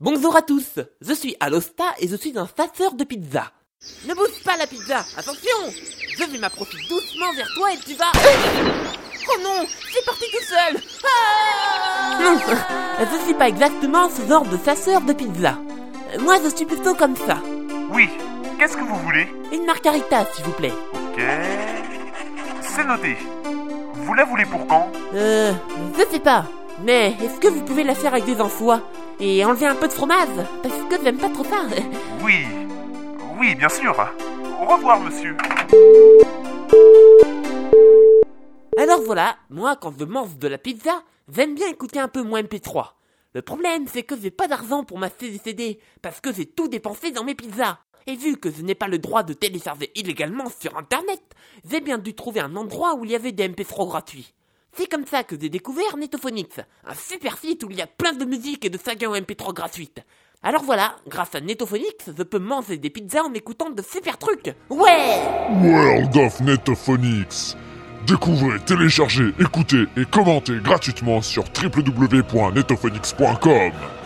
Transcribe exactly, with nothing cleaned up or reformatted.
Bonjour à tous, je suis Alosta et je suis un faceur de pizza. Ne bouge pas la pizza, attention! Je vais m'approcher doucement vers toi et tu vas... Oh non, c'est parti tout seul! Ah non, je suis pas exactement ce genre de faceur de pizza. Moi je suis plutôt comme ça. Oui, qu'est-ce que vous voulez? Une margarita s'il vous plaît. Ok... C'est noté. Vous la voulez pour quand? Euh, je sais pas. Mais est-ce que vous pouvez la faire avec des anchois et enlever un peu de fromage? Parce que j'aime pas trop ça. Oui, oui, bien sûr. Au revoir, monsieur. Alors voilà, moi quand je mange de la pizza, j'aime bien écouter un peu mon M P trois. Le problème c'est que j'ai pas d'argent pour m'acheter des C D, parce que j'ai tout dépensé dans mes pizzas. Et vu que je n'ai pas le droit de télécharger illégalement sur internet, j'ai bien dû trouver un endroit où il y avait des M P trois gratuits. C'est comme ça que j'ai découvert Netophonix, un super site où il y a plein de musique et de sagas en M P trois gratuites. Alors voilà, grâce à Netophonix, je peux manger des pizzas en écoutant de super trucs. Ouais! World of Netophonix. Découvrez, téléchargez, écoutez et commentez gratuitement sur w w w point netophonix point com.